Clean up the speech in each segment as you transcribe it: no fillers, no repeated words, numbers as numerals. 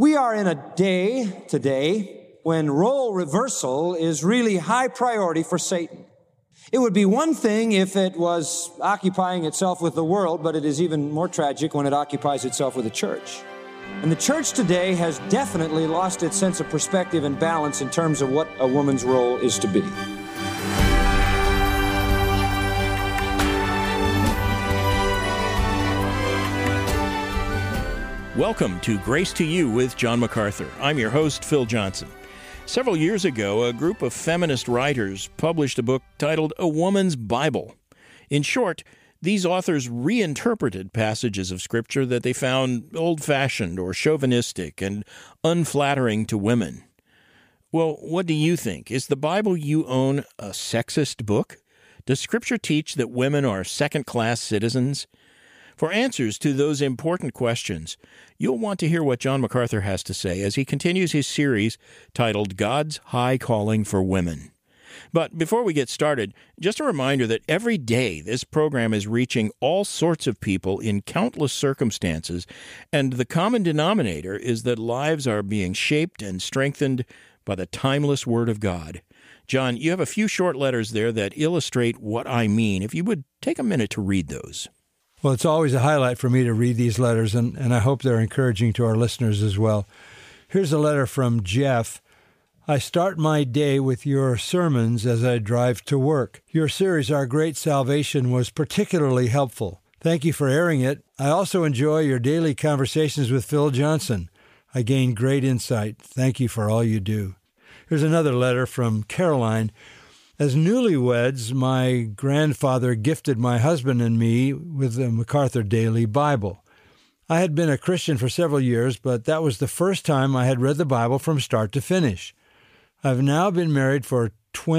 We are in a day today when role reversal is really high priority for Satan. It would be one thing if it was occupying itself with the world, but it is even more tragic when it occupies itself with the church. And the church today has definitely lost its sense of perspective and balance in terms of what a woman's role is to be. Welcome to Grace to You with John MacArthur. I'm your host, Phil Johnson. Several years ago, a group of feminist writers published a book titled A Woman's Bible. In short, these authors reinterpreted passages of Scripture that they found old-fashioned or chauvinistic and unflattering to women. Well, what do you think? Is the Bible you own a sexist book? Does Scripture teach that women are second-class citizens? For answers to those important questions, you'll want to hear what John MacArthur has to say as he continues his series titled God's High Calling for Women. But before we get started, just a reminder that every day this program is reaching all sorts of people in countless circumstances, and the common denominator is that lives are being shaped and strengthened by the timeless Word of God. John, you have a few short letters there that illustrate what I mean. If you would take a minute to read those. Well, it's always a highlight for me to read these letters, and I hope they're encouraging to our listeners as well. Here's a letter from Jeff. I start my day with your sermons as I drive to work. Your series, Our Great Salvation, was particularly helpful. Thank you for airing it. I also enjoy your daily conversations with Phil Johnson. I gain great insight. Thank you for all you do. Here's another letter from Caroline. As newlyweds, my grandfather gifted my husband and me with the MacArthur Daily Bible. I had been a Christian for several years, but that was the first time I had read the Bible from start to finish. I've now been married for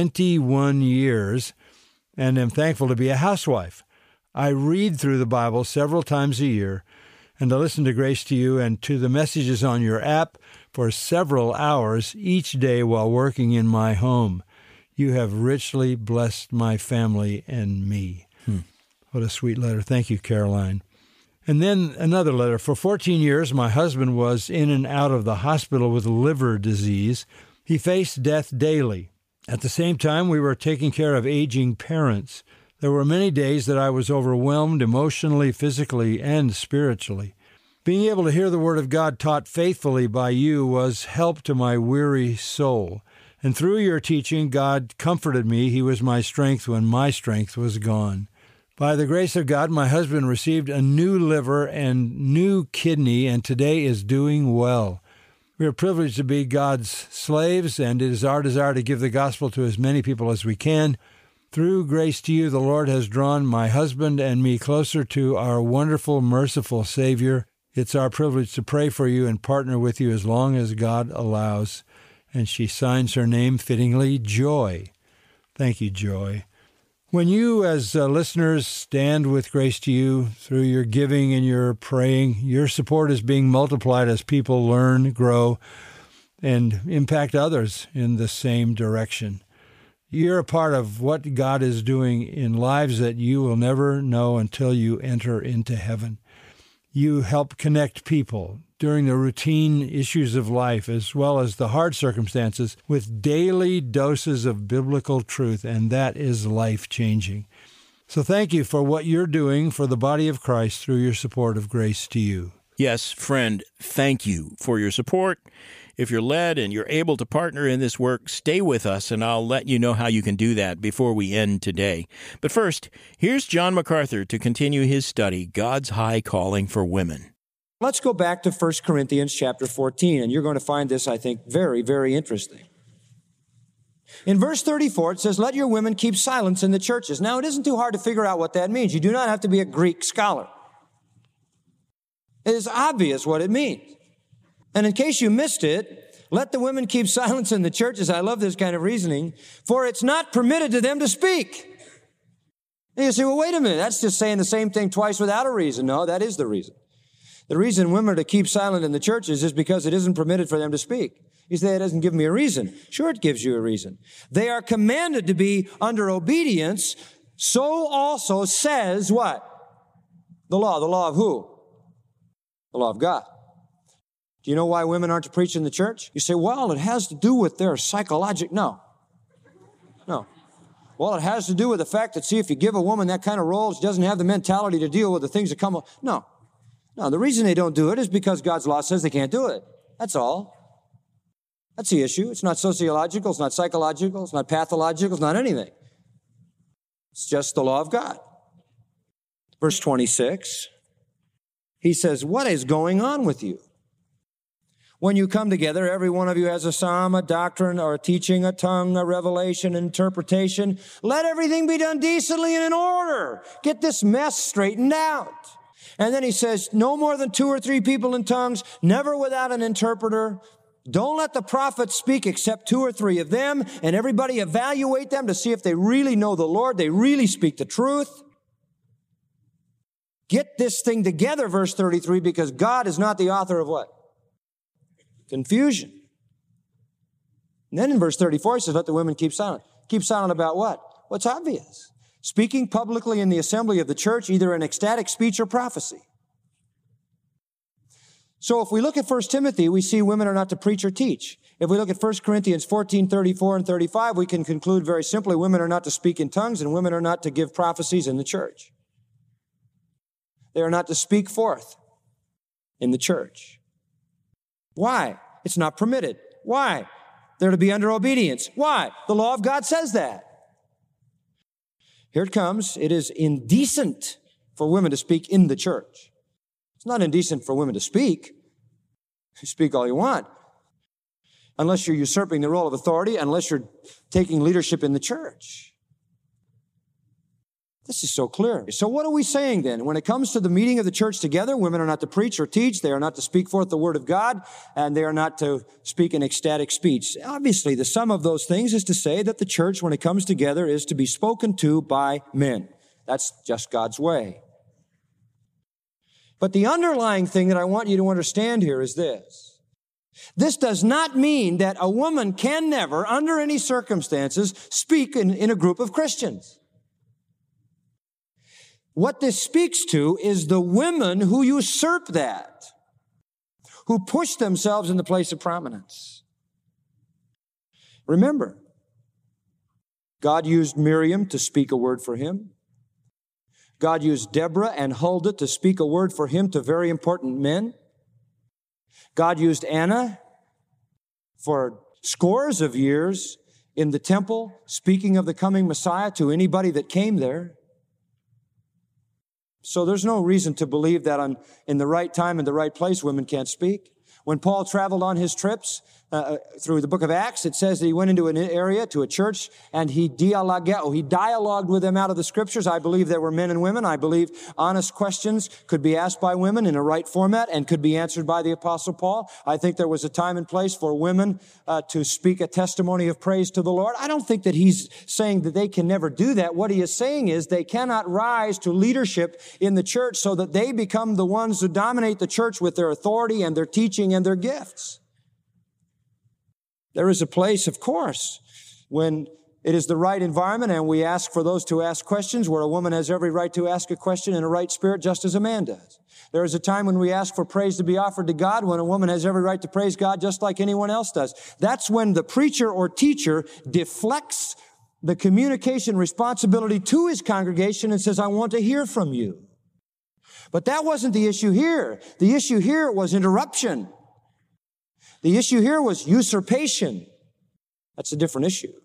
21 years and am thankful to be a housewife. I read through the Bible several times a year, and I listen to Grace to You and to the messages on your app for several hours each day while working in my home. You have richly blessed my family and me. What a sweet letter. Thank you, Caroline. And then another letter. For 14 years, my husband was in and out of the hospital with liver disease. He faced death daily. At the same time, we were taking care of aging parents. There were many days that I was overwhelmed emotionally, physically, and spiritually. Being able to hear the Word of God taught faithfully by you was help to my weary soul. And through your teaching, God comforted me. He was my strength when my strength was gone. By the grace of God, my husband received a new liver and new kidney, and today is doing well. We are privileged to be God's slaves, and it is our desire to give the gospel to as many people as we can. Through Grace to You, the Lord has drawn my husband and me closer to our wonderful, merciful Savior. It's our privilege to pray for you and partner with you as long as God allows. And she signs her name fittingly, Joy. Thank you, Joy. When you, as listeners, stand with Grace to You through your giving and your praying, your support is being multiplied as people learn, grow, and impact others in the same direction. You're a part of what God is doing in lives that you will never know until you enter into heaven. You help connect people during the routine issues of life, as well as the hard circumstances, with daily doses of biblical truth, and that is life-changing. So thank you for what you're doing for the body of Christ through your support of Grace to You. Yes, friend, thank you for your support. If you're led and you're able to partner in this work, stay with us, and I'll let you know how you can do that before we end today. But first, here's John MacArthur to continue his study, God's High Calling for Women. Let's go back to 1 Corinthians chapter 14, and you're going to find this, I think, very, very interesting. In verse 34, it says, let your women keep silence in the churches. Now, it isn't too hard to figure out what that means. You do not have to be a Greek scholar. It is obvious what it means. And in case you missed it, let the women keep silence in the churches. I love this kind of reasoning. For it's not permitted to them to speak. And you say, well, wait a minute. That's just saying the same thing twice without a reason. No, that is the reason. The reason women are to keep silent in the churches is because it isn't permitted for them to speak. You say, it doesn't give me a reason. Sure, it gives you a reason. They are commanded to be under obedience. So also says what? The law. The law of who? The law of God. Do you know why women aren't to preach in the church? You say, well, it has to do with their psychological. No. Well, it has to do with the fact that, see, if you give a woman that kind of role, she doesn't have the mentality to deal with the things that come up. No, the reason they don't do it is because God's law says they can't do it. That's all. That's the issue. It's not sociological, it's not psychological, it's not pathological, it's not anything. It's just the law of God. Verse 26, he says, what is going on with you? When you come together, every one of you has a psalm, a doctrine, or a teaching, a tongue, a revelation, interpretation. Let everything be done decently and in order. Get this mess straightened out. And then he says, no more than 2 or 3 people in tongues, never without an interpreter. Don't let the prophets speak except 2 or 3 of them, and everybody evaluate them to see if they really know the Lord, they really speak the truth. Get this thing together, verse 33, because God is not the author of what? Confusion. And then in verse 34, he says, let the women keep silent. Keep silent about what? What's obvious? Speaking publicly in the assembly of the church, either in ecstatic speech or prophecy. So if we look at 1 Timothy, we see women are not to preach or teach. If we look at 1 Corinthians 14, 34 and 35, we can conclude very simply, women are not to speak in tongues and women are not to give prophecies in the church. They are not to speak forth in the church. Why? It's not permitted. Why? They're to be under obedience. Why? The law of God says that. Here it comes. It is indecent for women to speak in the church. It's not indecent for women to speak. You speak all you want. Unless you're usurping the role of authority, unless you're taking leadership in the church. This is so clear. So what are we saying then? When it comes to the meeting of the church together, women are not to preach or teach. They are not to speak forth the word of God, and they are not to speak in ecstatic speech. Obviously, the sum of those things is to say that the church, when it comes together, is to be spoken to by men. That's just God's way. But the underlying thing that I want you to understand here is this. This does not mean that a woman can never, under any circumstances, speak in a group of Christians. What this speaks to is the women who usurp that, who push themselves in the place of prominence. Remember, God used Miriam to speak a word for him. God used Deborah and Huldah to speak a word for him to very important men. God used Anna for scores of years in the temple, speaking of the coming Messiah to anybody that came there. So there's no reason to believe that in the right time and the right place, women can't speak. When Paul traveled on his trips through the book of Acts, it says that he went into an area, to a church, and he dialogued with them out of the scriptures. I believe there were men and women. I believe honest questions could be asked by women in a right format and could be answered by the Apostle Paul. I think there was a time and place for women to speak a testimony of praise to the Lord. I don't think that he's saying that they can never do that. What he is saying is they cannot rise to leadership in the church so that they become the ones who dominate the church with their authority and their teaching and their gifts. There is a place, of course, when it is the right environment and we ask for those to ask questions where a woman has every right to ask a question in a right spirit just as a man does. There is a time when we ask for praise to be offered to God when a woman has every right to praise God just like anyone else does. That's when the preacher or teacher deflects the communication responsibility to his congregation and says, I want to hear from you. But that wasn't the issue here. The issue here was interruption. The issue here was usurpation. That's a different issue.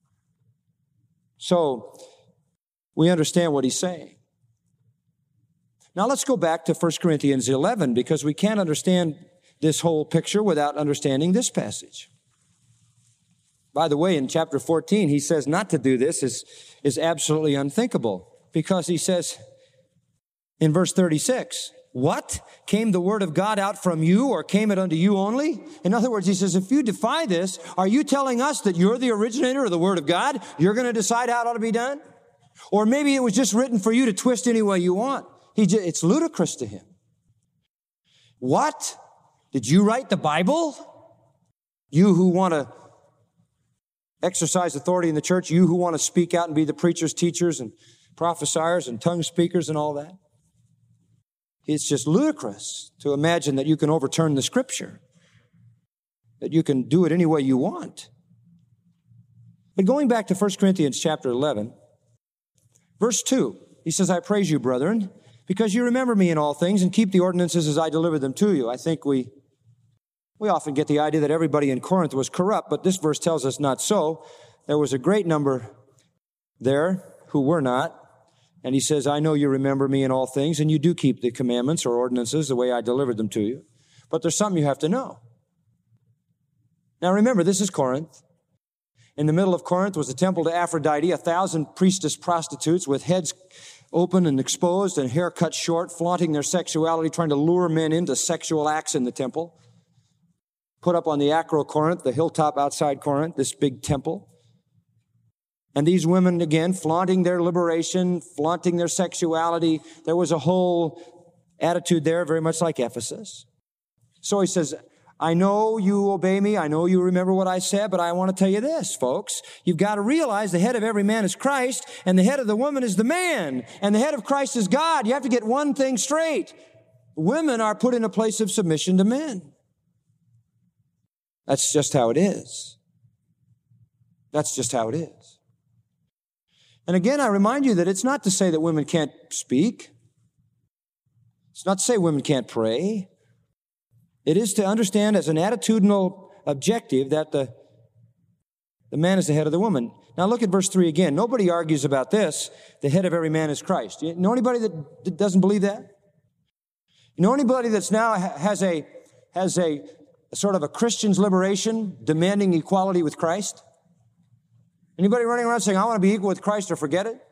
So, we understand what he's saying. Now let's go back to 1 Corinthians 11 because we can't understand this whole picture without understanding this passage. By the way, in chapter 14, he says not to do this is absolutely unthinkable because he says in verse 36, what? Came the word of God out from you, or came it unto you only? In other words, he says, if you defy this, are you telling us that you're the originator of the word of God? You're going to decide how it ought to be done? Or maybe it was just written for you to twist any way you want. It's ludicrous to him. What? Did you write the Bible? You who want to exercise authority in the church, you who want to speak out and be the preachers, teachers, and prophesiers and tongue speakers and all that. It's just ludicrous to imagine that you can overturn the scripture. that you can do it any way you want. But going back to 1 Corinthians chapter 11, verse 2, he says, I praise you, brethren, because you remember me in all things and keep the ordinances as I delivered them to you. I think we often get the idea that everybody in Corinth was corrupt, but this verse tells us not so. There was a great number there who were not. And he says, I know you remember me in all things, and you do keep the commandments or ordinances the way I delivered them to you. But there's something you have to know. Now remember, this is Corinth. In the middle of Corinth was the temple to Aphrodite, 1,000 priestess prostitutes with heads open and exposed and hair cut short, flaunting their sexuality, trying to lure men into sexual acts in the temple. Put up on the Acrocorinth, the hilltop outside Corinth, this big temple. And these women, again, flaunting their liberation, flaunting their sexuality. There was a whole attitude there, very much like Ephesus. So he says, I know you obey me. I know you remember what I said, but I want to tell you this, folks. You've got to realize the head of every man is Christ, and the head of the woman is the man, and the head of Christ is God. You have to get one thing straight. Women are put in a place of submission to men. That's just how it is. That's just how it is. And again, I remind you that it's not to say that women can't speak. It's not to say women can't pray. It is to understand as an attitudinal objective that the man is the head of the woman. Now look at verse 3 again. Nobody argues about this. The head of every man is Christ. You know anybody that doesn't believe that? You know anybody that's now has a sort of a Christian's liberation demanding equality with Christ? Anybody running around saying, I want to be equal with Christ or forget it?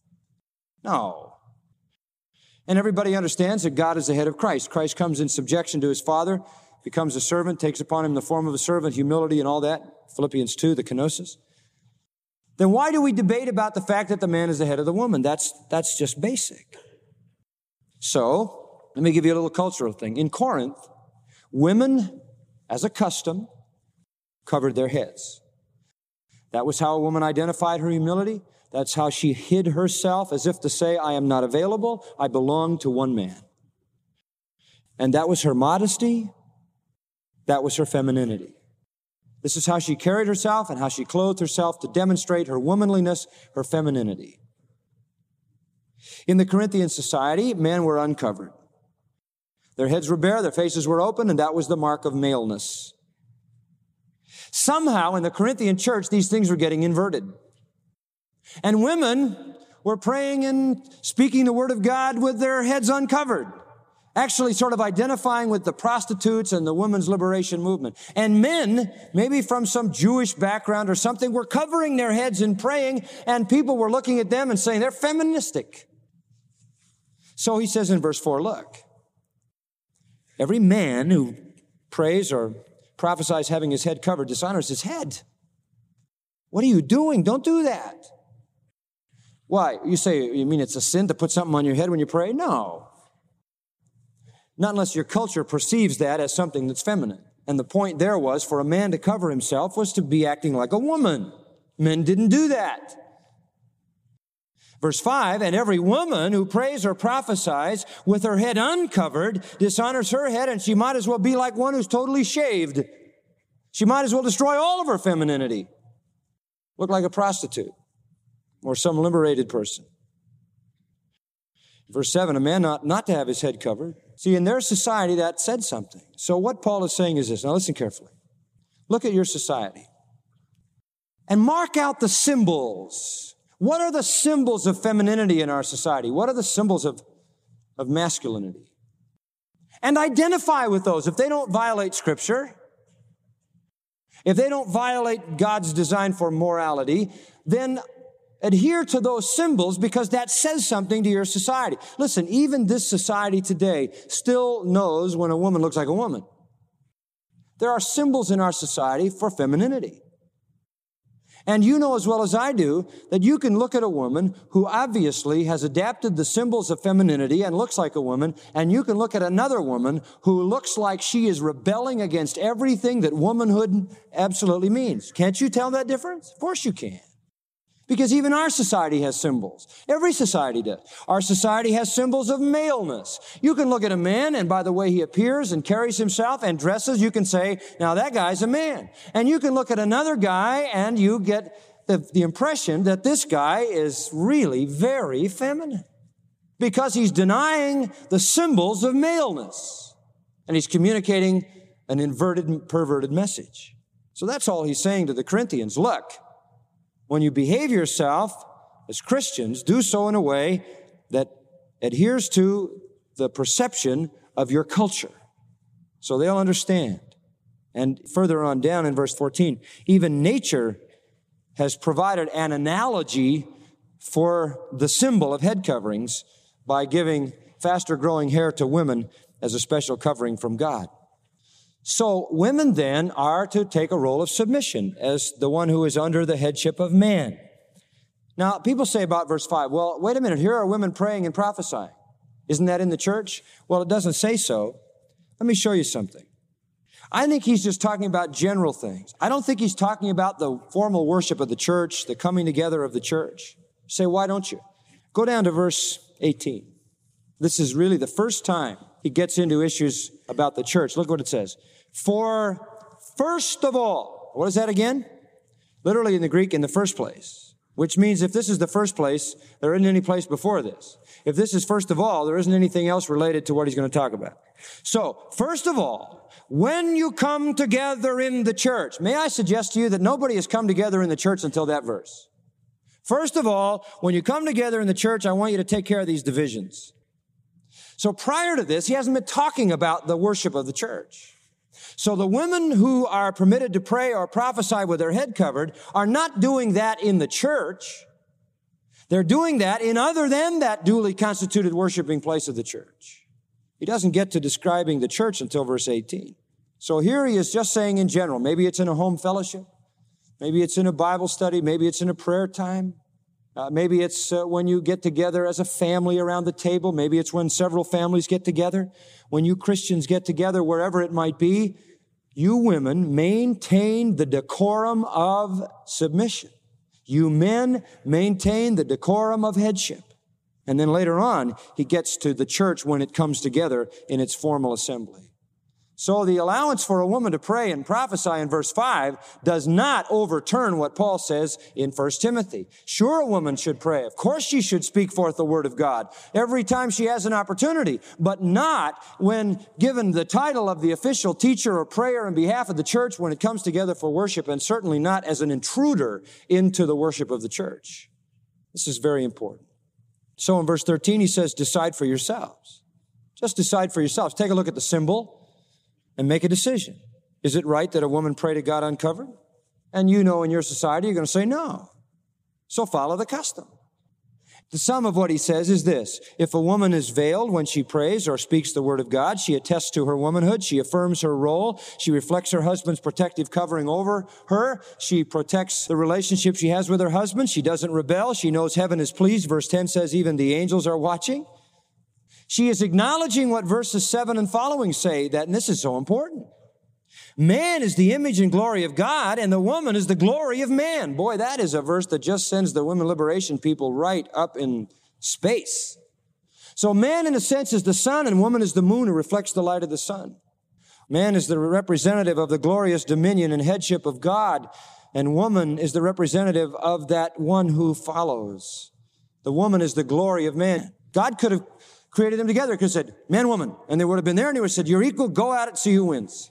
No. And everybody understands that God is the head of Christ. Christ comes in subjection to his Father, becomes a servant, takes upon him the form of a servant, humility and all that. Philippians 2, the kenosis. Then why do we debate about the fact that the man is the head of the woman? That's just basic. So, let me give you a little cultural thing. In Corinth, women, as a custom, covered their heads. That was how a woman identified her humility. That's how she hid herself, as if to say, I am not available. I belong to one man. And that was her modesty. That was her femininity. This is how she carried herself and how she clothed herself to demonstrate her womanliness, her femininity. In the Corinthian society, men were uncovered. Their heads were bare, their faces were open, and that was the mark of maleness. Somehow in the Corinthian church, these things were getting inverted. And women were praying and speaking the word of God with their heads uncovered, actually sort of identifying with the prostitutes and the women's liberation movement. And men, maybe from some Jewish background or something, were covering their heads and praying, and people were looking at them and saying, they're feministic. So he says in verse 4, look, every man who prays or prophesies having his head covered dishonors his head. What are you doing? Don't do that. Why? You say, you mean it's a sin to put something on your head when you pray? No. Not unless your culture perceives that as something that's feminine. And the point there was for a man to cover himself was to be acting like a woman. Men didn't do that. Verse 5, and every woman who prays or prophesies with her head uncovered dishonors her head, and she might as well be like one who's totally shaved. She might as well destroy all of her femininity. Look like a prostitute or some liberated person. Verse 7, a man not to have his head covered. See, in their society, that said something. So what Paul is saying is this. Now listen carefully. Look at your society and mark out the symbols. What are the symbols of femininity in our society? What are the symbols of masculinity? And identify with those. If they don't violate Scripture, if they don't violate God's design for morality, then adhere to those symbols because that says something to your society. Listen, even this society today still knows when a woman looks like a woman. There are symbols in our society for femininity. And you know as well as I do that you can look at a woman who obviously has adapted the symbols of femininity and looks like a woman, and you can look at another woman who looks like she is rebelling against everything that womanhood absolutely means. Can't you tell that difference? Of course you can. Because even our society has symbols. Every society does. Our society has symbols of maleness. You can look at a man, and by the way he appears and carries himself and dresses, you can say, now that guy's a man. And you can look at another guy, and you get the impression that this guy is really very feminine. Because he's denying the symbols of maleness. And he's communicating an inverted, perverted message. So that's all he's saying to the Corinthians. Look, when you behave yourself as Christians, do so in a way that adheres to the perception of your culture. So they'll understand. And further on down in verse 14, even nature has provided an analogy for the symbol of head coverings by giving faster growing hair to women as a special covering from God. So women then are to take a role of submission as the one who is under the headship of man. Now, people say about verse 5, well, wait a minute, here are women praying and prophesying. Isn't that in the church? Well, it doesn't say so. Let me show you something. I think he's just talking about general things. I don't think he's talking about the formal worship of the church, the coming together of the church. You say, why don't you? Go down to verse 18. This is really the first time he gets into issues about the church. Look what it says. For first of all, what is that again? Literally in the Greek, in the first place, which means if this is the first place, there isn't any place before this. If this is first of all, there isn't anything else related to what he's going to talk about. So, first of all, when you come together in the church, may I suggest to you that nobody has come together in the church until that verse. First of all, when you come together in the church, I want you to take care of these divisions. So prior to this, he hasn't been talking about the worship of the church. So the women who are permitted to pray or prophesy with their head covered are not doing that in the church. They're doing that in other than that duly constituted worshiping place of the church. He doesn't get to describing the church until verse 18. So here he is just saying in general, maybe it's in a home fellowship, maybe it's in a Bible study, maybe it's in a prayer time, maybe it's when you get together as a family around the table, maybe it's when several families get together, when you Christians get together, wherever it might be, you women maintain the decorum of submission. You men maintain the decorum of headship. And then later on, he gets to the church when it comes together in its formal assembly. So the allowance for a woman to pray and prophesy in verse 5 does not overturn what Paul says in 1 Timothy. Sure, a woman should pray. Of course she should speak forth the word of God every time she has an opportunity, but not when given the title of the official teacher or prayer on behalf of the church when it comes together for worship, and certainly not as an intruder into the worship of the church. This is very important. So in verse 13, he says, decide for yourselves. Just decide for yourselves. Take a look at the symbol and make a decision. Is it right that a woman pray to God uncovered? And you know in your society, you're going to say no. So follow the custom. The sum of what he says is this. If a woman is veiled when she prays or speaks the word of God, she attests to her womanhood. She affirms her role. She reflects her husband's protective covering over her. She protects the relationship she has with her husband. She doesn't rebel. She knows heaven is pleased. Verse 10 says even the angels are watching. She is acknowledging what verses 7 and following say, that, and this is so important. Man is the image and glory of God, and the woman is the glory of man. Boy, that is a verse that just sends the women liberation people right up in space. So man, in a sense, is the sun, and woman is the moon who reflects the light of the sun. Man is the representative of the glorious dominion and headship of God, and woman is the representative of that one who follows. The woman is the glory of man. God could have created them together, could have said, man, woman, and they would have been there, and he would have said, you're equal, go at it, see who wins.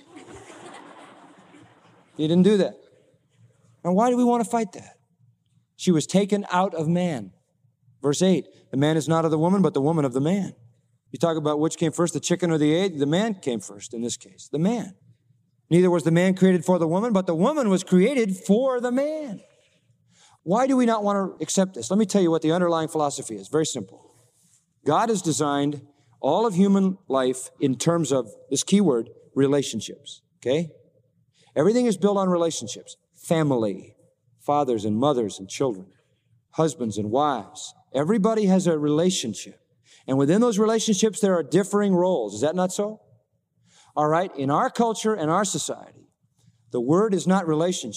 He didn't do that. Now, why do we want to fight that? She was taken out of man. Verse 8, the man is not of the woman, but the woman of the man. You talk about which came first, the chicken or the egg? The man came first in this case, the man. Neither was the man created for the woman, but the woman was created for the man. Why do we not want to accept this? Let me tell you what the underlying philosophy is. Very simple. God has designed all of human life in terms of this key word, relationships, okay? Everything is built on relationships. Family, fathers and mothers and children, husbands and wives. Everybody has a relationship. And within those relationships, there are differing roles. Is that not so? All right, in our culture and our society, the word is not relationship.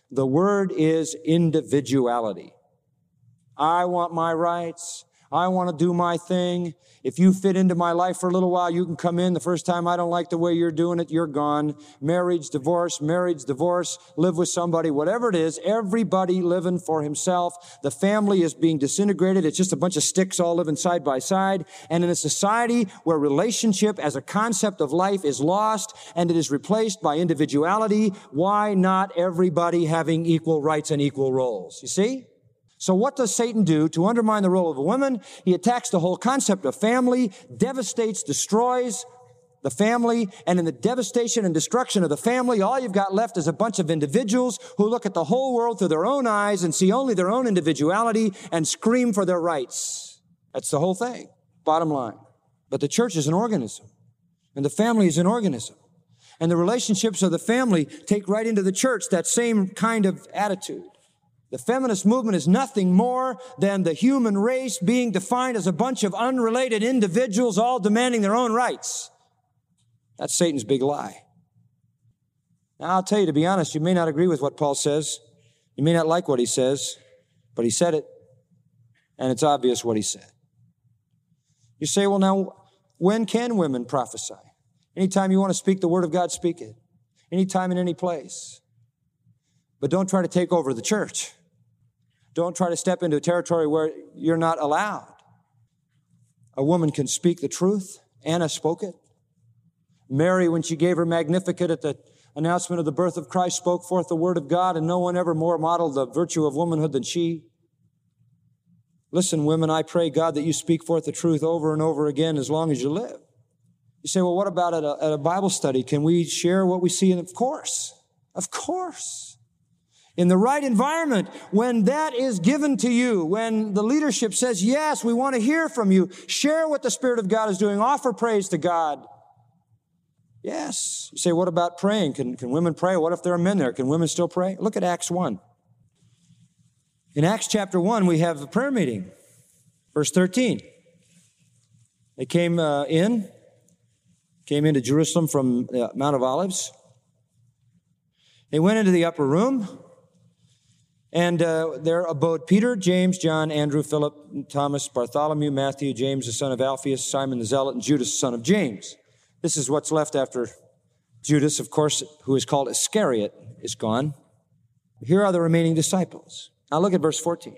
The word is individuality. I want my rights. I want to do my thing. If you fit into my life for a little while, you can come in. The first time I don't like the way you're doing it, you're gone. Marriage, divorce, live with somebody, whatever it is, everybody living for himself. The family is being disintegrated. It's just a bunch of sticks all living side by side. And in a society where relationship as a concept of life is lost and it is replaced by individuality, why not everybody having equal rights and equal roles? You see? So what does Satan do to undermine the role of a woman? He attacks the whole concept of family, devastates, destroys the family, and in the devastation and destruction of the family, all you've got left is a bunch of individuals who look at the whole world through their own eyes and see only their own individuality and scream for their rights. That's the whole thing, bottom line. But the church is an organism, and the family is an organism. And the relationships of the family take right into the church that same kind of attitude. The feminist movement is nothing more than the human race being defined as a bunch of unrelated individuals all demanding their own rights. That's Satan's big lie. Now, I'll tell you, to be honest, you may not agree with what Paul says. You may not like what he says, but he said it, and it's obvious what he said. You say, well, now, when can women prophesy? Anytime you want to speak the word of God, speak it. Anytime in any place. But don't try to take over the church. Don't try to step into a territory where you're not allowed. A woman can speak the truth. Anna spoke it. Mary, when she gave her Magnificat at the announcement of the birth of Christ, spoke forth the word of God, and no one ever more modeled the virtue of womanhood than she. Listen, women, I pray, God, that you speak forth the truth over and over again as long as you live. You say, well, what about at a Bible study? Can we share what we see? And of course. In the right environment, when that is given to you, when the leadership says, yes, we want to hear from you, share what the Spirit of God is doing, offer praise to God. Yes. You say, what about praying? Can women pray? What if there are men there? Can women still pray? Look at Acts 1. In Acts chapter 1, we have a prayer meeting. Verse 13. They came into Jerusalem from Mount of Olives. They went into the upper room. And there abode Peter, James, John, Andrew, Philip, Thomas, Bartholomew, Matthew, James, the son of Alphaeus, Simon the Zealot, and Judas, the son of James. This is what's left after Judas, of course, who is called Iscariot, is gone. Here are the remaining disciples. Now look at verse 14.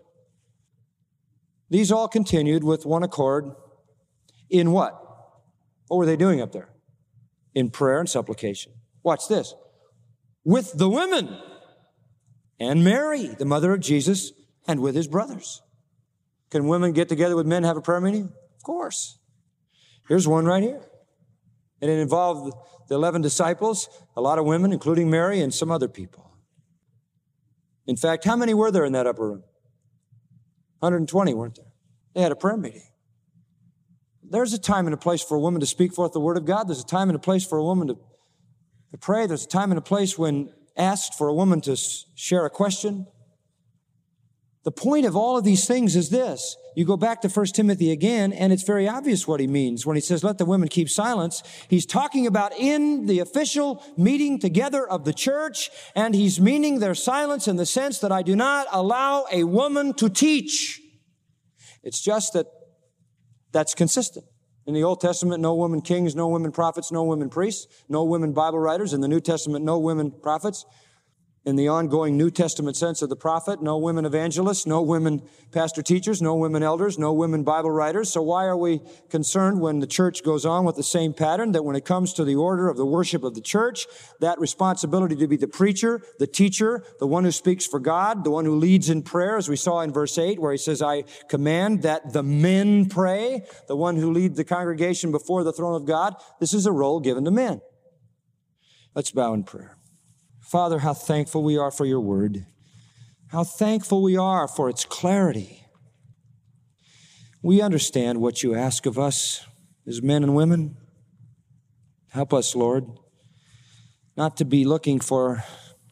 These all continued with one accord in what? What were they doing up there? In prayer and supplication. Watch this. With the women. And Mary, the mother of Jesus, and with his brothers. Can women get together with men and have a prayer meeting? Of course. Here's one right here. And it involved the 11 disciples, a lot of women, including Mary, and some other people. In fact, how many were there in that upper room? 120, weren't there? They had a prayer meeting. There's a time and a place for a woman to speak forth the word of God. There's a time and a place for a woman to pray. There's a time and a place when asked for a woman to share a question. The point of all of these things is this. You go back to 1 Timothy again, and it's very obvious what he means when he says, let the women keep silence. He's talking about in the official meeting together of the church, and he's meaning their silence in the sense that I do not allow a woman to teach. It's just that that's consistent. In the Old Testament, no women kings, no women prophets, no women priests, no women Bible writers. In the New Testament, no women prophets. In the ongoing New Testament sense of the prophet, no women evangelists, no women pastor teachers, no women elders, no women Bible writers. So why are we concerned when the church goes on with the same pattern, that when it comes to the order of the worship of the church, that responsibility to be the preacher, the teacher, the one who speaks for God, the one who leads in prayer, as we saw in verse 8, where he says, I command that the men pray, the one who leads the congregation before the throne of God. This is a role given to men. Let's bow in prayer. Father, how thankful we are for your word. How thankful we are for its clarity. We understand what you ask of us as men and women. Help us, Lord, not to be looking for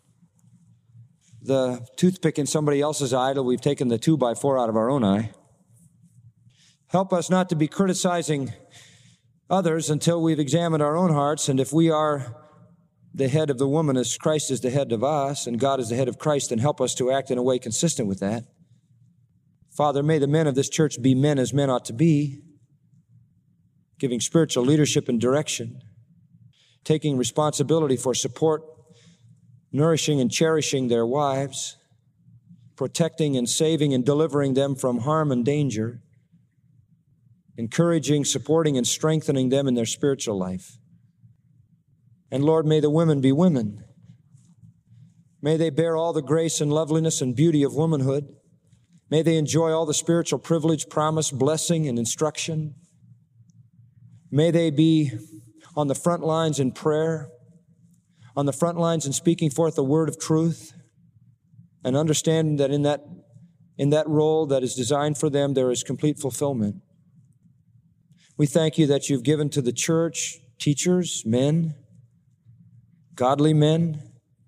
the toothpick in somebody else's eye till we've taken the 2x4 out of our own eye. Help us not to be criticizing others until we've examined our own hearts, and if we are the head of the woman as Christ is the head of us, and God is the head of Christ, and help us to act in a way consistent with that. Father, may the men of this church be men as men ought to be, giving spiritual leadership and direction, taking responsibility for support, nourishing and cherishing their wives, protecting and saving and delivering them from harm and danger, encouraging, supporting, and strengthening them in their spiritual life. And Lord, may the women be women. May they bear all the grace and loveliness and beauty of womanhood. May they enjoy all the spiritual privilege, promise, blessing, and instruction. May they be on the front lines in prayer, on the front lines in speaking forth the word of truth, and understanding that in that role that is designed for them, there is complete fulfillment. We thank you that you've given to the church teachers, men, godly men,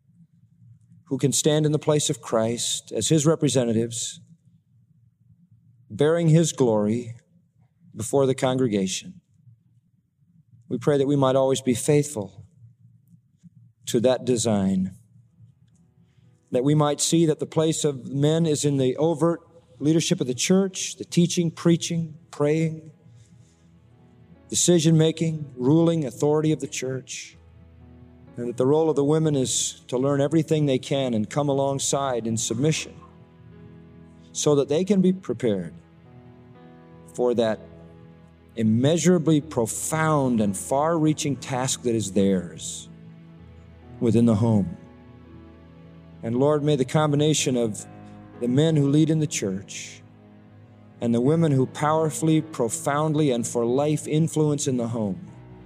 who can stand in the place of Christ as his representatives, bearing his glory before the congregation. We pray that we might always be faithful to that design, that we might see that the place of men is in the overt leadership of the church, the teaching, preaching, praying, decision-making, ruling authority of the church, and that the role of the women is to learn everything they can and come alongside in submission so that they can be prepared for that immeasurably profound and far-reaching task that is theirs within the home. And Lord, may the combination of the men who lead in the church and the women who powerfully, profoundly, and for life influence in the home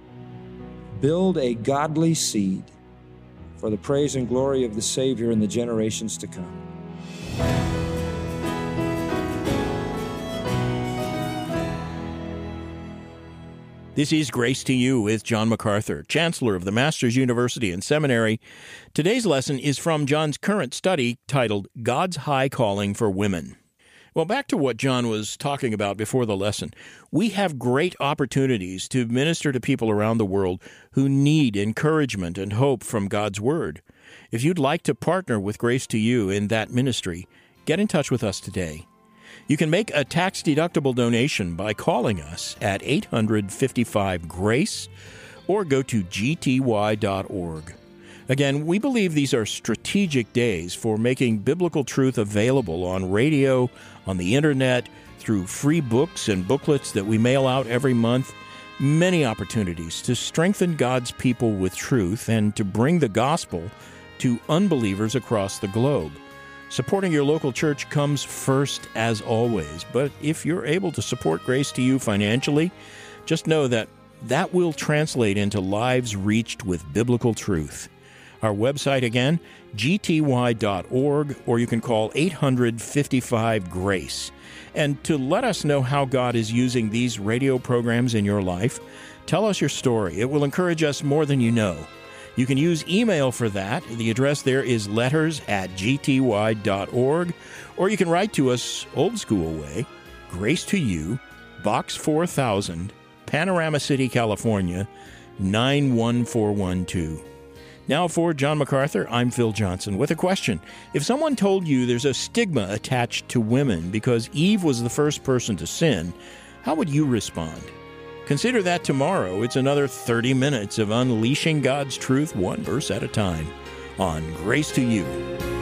build a godly seed for the praise and glory of the Savior in the generations to come. This is Grace to You with John MacArthur, Chancellor of the Masters University and Seminary. Today's lesson is from John's current study titled God's High Calling for Women. Well, back to what John was talking about before the lesson. We have great opportunities to minister to people around the world who need encouragement and hope from God's Word. If you'd like to partner with Grace to You in that ministry, get in touch with us today. You can make a tax-deductible donation by calling us at 855-GRACE or go to gty.org. Again, we believe these are strategic days for making biblical truth available on radio, on the internet, through free books and booklets that we mail out every month. Many opportunities to strengthen God's people with truth and to bring the gospel to unbelievers across the globe. Supporting your local church comes first as always, but if you're able to support Grace to You financially, just know that that will translate into lives reached with biblical truth. Our website again, gty.org, or you can call 855-GRACE. And to let us know how God is using these radio programs in your life, tell us your story. It will encourage us more than you know. You can use email for that. The address there is letters@gty.org, or you can write to us old school way, Grace to You, Box 4000, Panorama City, California, 91412. Now for John MacArthur, I'm Phil Johnson with a question. If someone told you there's a stigma attached to women because Eve was the first person to sin, how would you respond? Consider that tomorrow. It's another 30 minutes of unleashing God's truth one verse at a time on Grace to You.